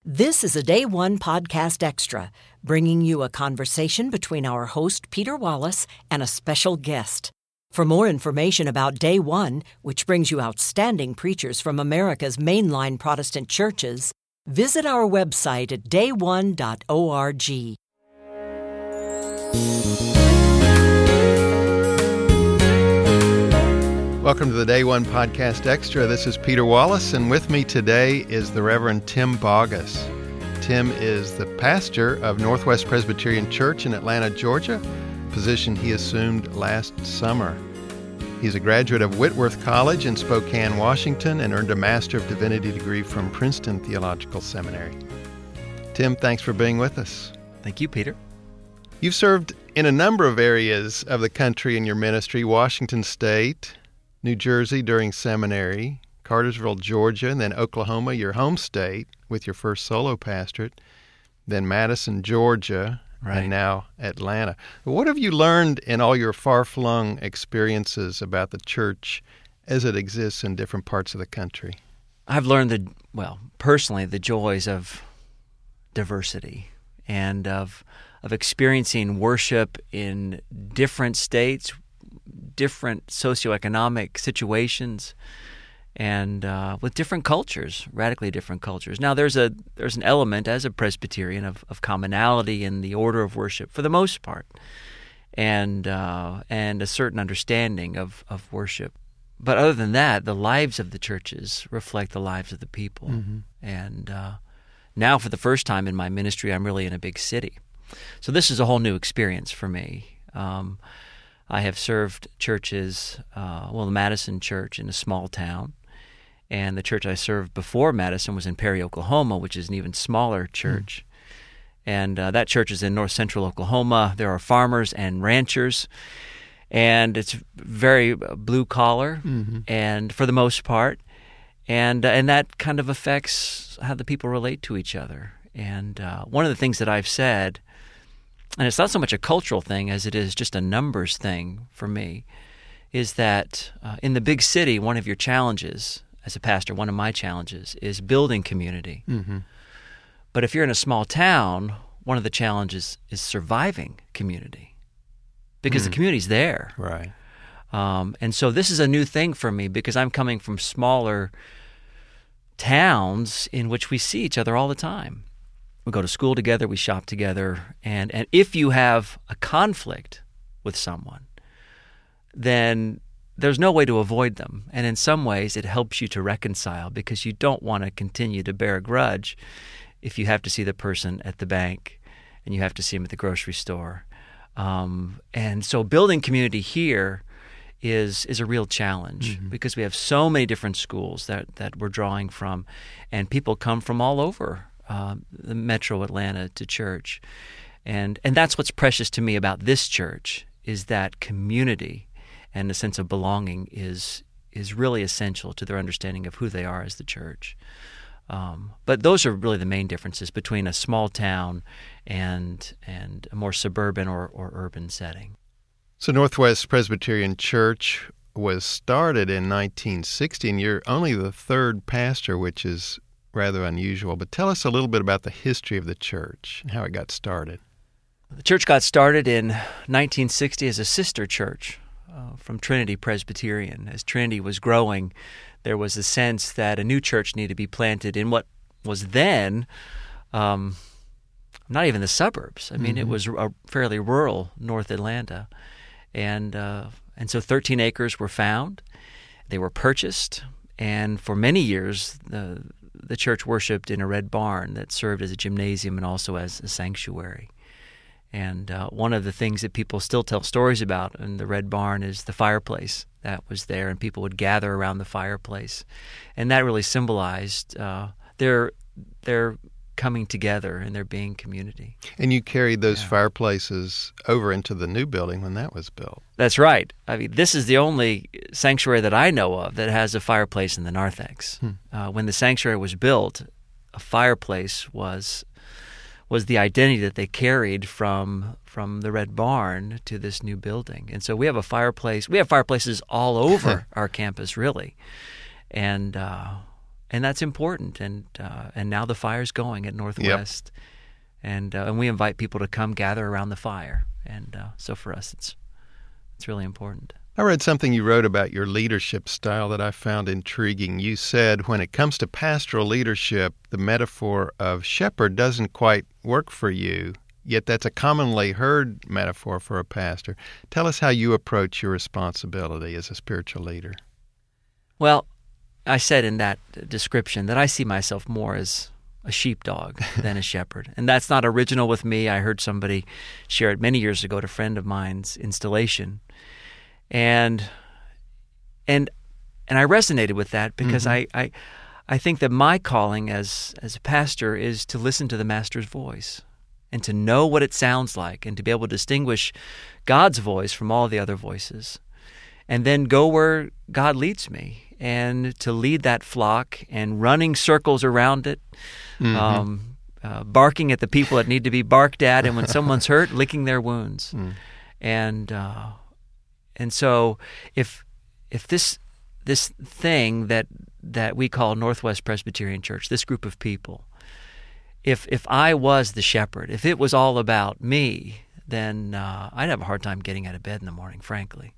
This is a Day One podcast extra, bringing you a conversation between our host, Peter Wallace, and a special guest. For more information about Day One, which brings you outstanding preachers from America's mainline Protestant churches, visit our website at dayone.org. Welcome to the Day One Podcast Extra. This is Peter Wallace, and with me today is the Reverend Tim Boggess. Tim is the pastor of Northwest Presbyterian Church in Atlanta, Georgia, a position he assumed last summer. He's a graduate of Whitworth College in Spokane, Washington, and earned a Master of Divinity degree from Princeton Theological Seminary. Tim, thanks for being with us. Thank you, Peter. You've served in a number of areas of the country in your ministry: Washington State, New Jersey during seminary, Cartersville, Georgia, and then Oklahoma, your home state, with your first solo pastorate, then Madison, Georgia, right, and now Atlanta. What have you learned in all your far-flung experiences about the church as it exists in different parts of the country? I've learned personally, the joys of diversity and of experiencing worship in different states, different socioeconomic situations, and with different cultures, radically different cultures. Now, there's an element as a Presbyterian of commonality in the order of worship for the most part, and a certain understanding of worship. But other than that, the lives of the churches reflect the lives of the people. Mm-hmm. And now, for the first time in my ministry, I'm really in a big city. So this is a whole new experience for me. I have served churches, the Madison Church in a small town, and the church I served before Madison was in Perry, Oklahoma, which is an even smaller church. And that church is in north central Oklahoma. There are farmers and ranchers, and it's very blue-collar, and for the most part, and that kind of affects how the people relate to each other. And one of the things that I've said, and it's not so much a cultural thing as it is just a numbers thing for me, is that in the big city, one of your challenges as a pastor, one of my challenges, is building community. Mm-hmm. But if you're in a small town, one of the challenges is surviving community because the community's there. Right. And so this is a new thing for me because I'm coming from smaller towns in which we see each other all the time. We go to school together, we shop together, and if you have a conflict with someone, then there's no way to avoid them. And in some ways, it helps you to reconcile because you don't want to continue to bear a grudge if you have to see the person at the bank and you have to see them at the grocery store. And so building community here is a real challenge because we have so many different schools that we're drawing from, and people come from all over the metro Atlanta to church. And that's what's precious to me about this church, is that community and the sense of belonging is really essential to their understanding of who they are as the church. But those are really the main differences between a small town and a more suburban or urban setting. So Northwest Presbyterian Church was started in 1960, and you're only the third pastor, which is rather unusual. But tell us a little bit about the history of the church and how it got started. The church got started in 1960 as a sister church from Trinity Presbyterian. As Trinity was growing, there was a sense that a new church needed to be planted in what was then not even the suburbs. I mean, it was a fairly rural North Atlanta. And so 13 acres were found. They were purchased. And for many years, the church worshipped in a red barn that served as a gymnasium and also as a sanctuary. And one of the things that people still tell stories about in the red barn is the fireplace that was there, and people would gather around the fireplace. And that really symbolized their coming together and there being community. And you carried those fireplaces over into the new building when that was built. That's right. I mean, this is the only sanctuary that I know of that has a fireplace in the narthex. When the sanctuary was built, a fireplace was the identity that they carried from the Red Barn to this new building. And so we have a fireplace. We have fireplaces all over our campus, really. And that's important. And now the fire's going at Northwest, and we invite people to come gather around the fire. And so for us, it's really important. I read something you wrote about your leadership style that I found intriguing. You said, when it comes to pastoral leadership, the metaphor of shepherd doesn't quite work for you, yet that's a commonly heard metaphor for a pastor. Tell us how you approach your responsibility as a spiritual leader. Well, I said in that description that I see myself more as a sheepdog than a shepherd. And that's not original with me. I heard somebody share it many years ago at a friend of mine's installation. And I resonated with that because I think that my calling as a pastor is to listen to the Master's voice and to know what it sounds like and to be able to distinguish God's voice from all the other voices, and then go where God leads me and to lead that flock and running circles around it, barking at the people that need to be barked at, and when someone's hurt, licking their wounds. And so if this thing that we call Northwest Presbyterian Church, this group of people, if I was the shepherd, if it was all about me, then I'd have a hard time getting out of bed in the morning, frankly.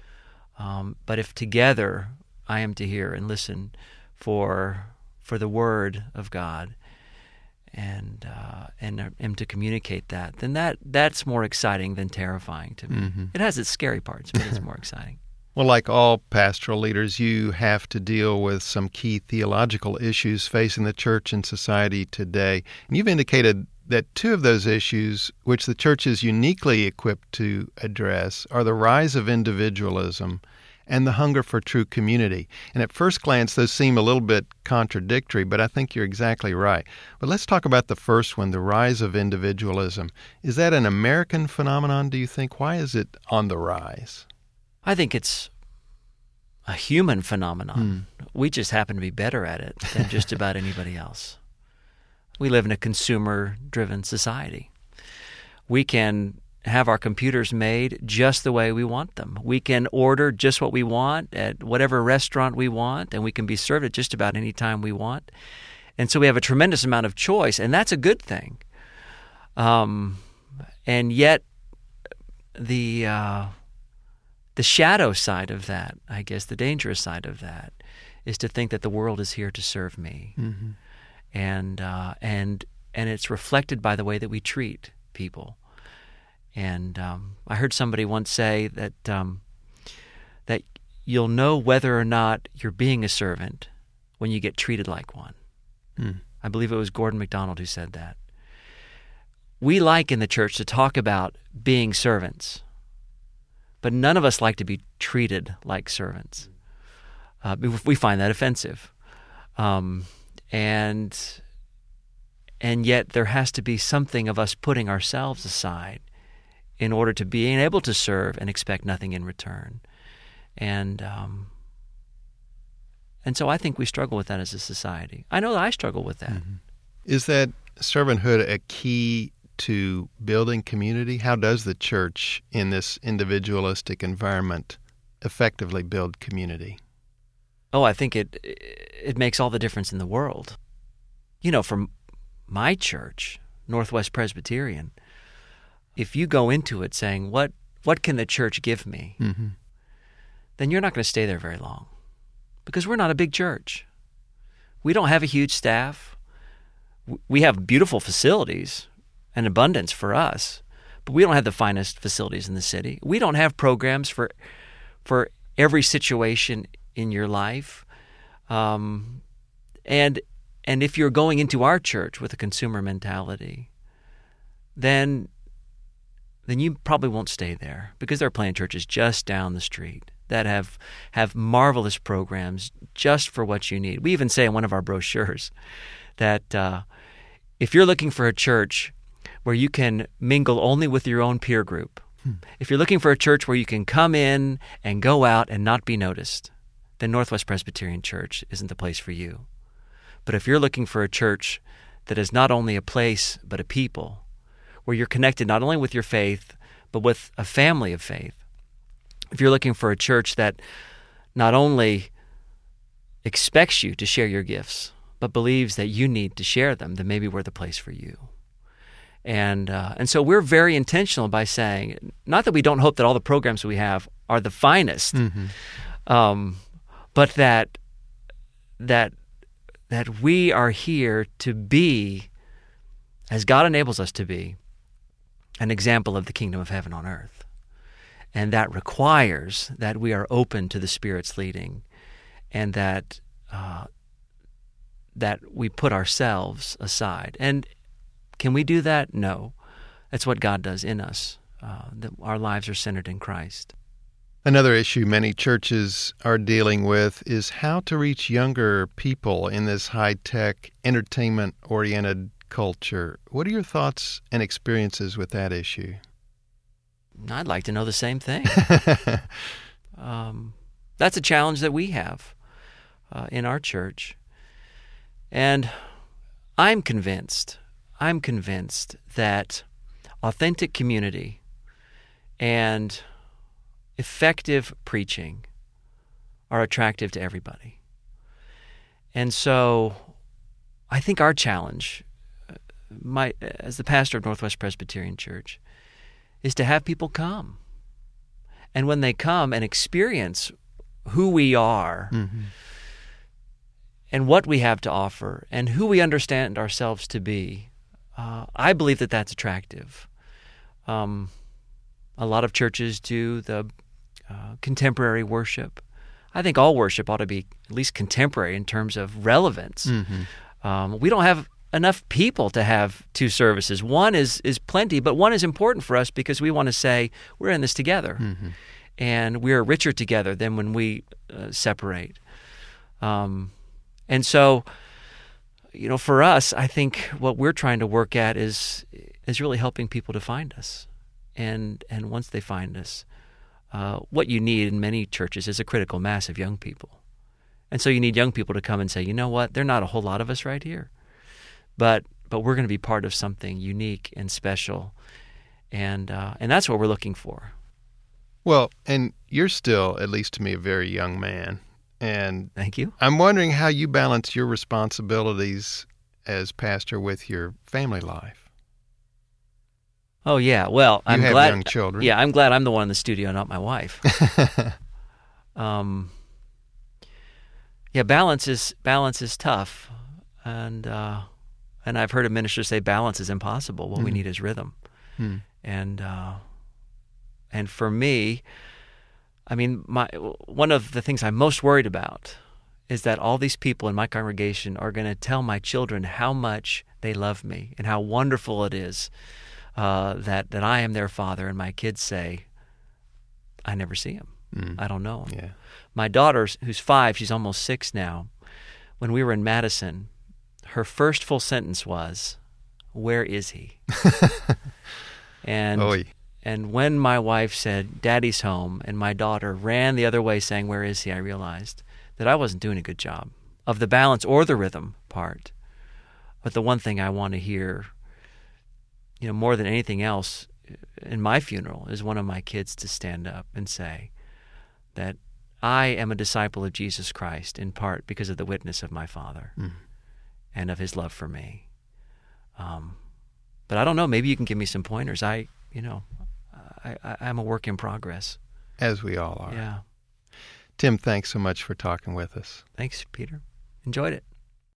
But if together I am to hear and listen for the Word of God and am to communicate that, then that's more exciting than terrifying to me. It has its scary parts, but it's more exciting. Well, like all pastoral leaders, you have to deal with some key theological issues facing the church and society today. And you've indicated that two of those issues, which the church is uniquely equipped to address, are the rise of individualism and the hunger for true community. And at first glance, those seem a little bit contradictory, but I think you're exactly right. But let's talk about the first one, the rise of individualism. Is that an American phenomenon, do you think? Why is it on the rise? I think it's a human phenomenon. We just happen to be better at it than just about anybody else. We live in a consumer-driven society. We can have our computers made just the way we want them. We can order just what we want at whatever restaurant we want, and we can be served at just about any time we want. And so we have a tremendous amount of choice, and that's a good thing. And yet the shadow side of that, I guess, the dangerous side of that, is to think that the world is here to serve me. And it's reflected by the way that we treat people. And I heard somebody once say that that you'll know whether or not you're being a servant when you get treated like one. I believe it was Gordon MacDonald who said that. We like in the church to talk about being servants, but none of us like to be treated like servants. We find that offensive. And yet there has to be something of us putting ourselves aside in order to being able to serve and expect nothing in return. And so I think we struggle with that as a society. I know that I struggle with that. Is that servanthood a key to building community? How does the church in this individualistic environment effectively build community? Oh, I think it makes all the difference in the world. You know, from my church, Northwest Presbyterian, if you go into it saying, what can the church give me? Then you're not going to stay there very long, because we're not a big church. We don't have a huge staff. We have beautiful facilities, an abundance for us, but we don't have the finest facilities in the city. We don't have programs for every situation in your life. And if you're going into our church with a consumer mentality, then you probably won't stay there, because there are plenty of churches just down the street that have marvelous programs just for what you need. We even say in one of our brochures that if you're looking for a church where you can mingle only with your own peer group, if you're looking for a church where you can come in and go out and not be noticed, then Northwest Presbyterian Church isn't the place for you. But if you're looking for a church that is not only a place but a people, where you're connected not only with your faith but with a family of faith, if you're looking for a church that not only expects you to share your gifts, but believes that you need to share them, then maybe we're the place for you. And so we're very intentional by saying, not that we don't hope that all the programs we have are the finest, but that we are here to be, as God enables us to be, an example of the kingdom of heaven on earth. And that requires that we are open to the Spirit's leading, and that we put ourselves aside. And can we do that? No. That's what God does in us. That our lives are centered in Christ. Another issue many churches are dealing with is how to reach younger people in this high-tech, entertainment-oriented culture. What are your thoughts and experiences with that issue? I'd like to know the same thing. That's a challenge that we have in our church. And I'm convinced that authentic community and effective preaching are attractive to everybody. And so I think our challenge, as the pastor of Northwest Presbyterian Church, is to have people come. And when they come and experience who we are and what we have to offer and who we understand ourselves to be, I believe that that's attractive. A lot of churches do the contemporary worship. I think all worship ought to be at least contemporary in terms of relevance. We don't have enough people to have two services. One is plenty, but one is important for us because we want to say we're in this together, and we're richer together than when we separate. And so, for us, I think what we're trying to work at is really helping people to find us, and once they find us, what you need in many churches is a critical mass of young people. And so you need young people to come and say, you know what, there are not a whole lot of us right here. But we're going to be part of something unique and special, and that's what we're looking for. Well, and you're still, at least to me, a very young man. And thank you. I'm wondering how you balance your responsibilities as pastor with your family life. Oh yeah, well, I'm glad. You have young children. Yeah, I'm glad I'm the one in the studio, not my wife. Balance is tough, and I've heard a minister say balance is impossible. What we need is rhythm, and for me, I mean, one of the things I'm most worried about is that all these people in my congregation are going to tell my children how much they love me and how wonderful it is that I am their father, and my kids say, I never see him. I don't know him. Yeah. My daughter, who's 5, she's almost 6 now, when we were in Madison, her first full sentence was, "Where is he?" And when my wife said, "Daddy's home," and my daughter ran the other way saying, "Where is he?" I realized that I wasn't doing a good job of the balance or the rhythm part. But the one thing I want to hear, more than anything else in my funeral, is one of my kids to stand up and say that I am a disciple of Jesus Christ in part because of the witness of my father and of his love for me. But I don't know, maybe you can give me some pointers. I'm a work in progress. As we all are. Yeah. Tim, thanks so much for talking with us. Thanks, Peter. Enjoyed it.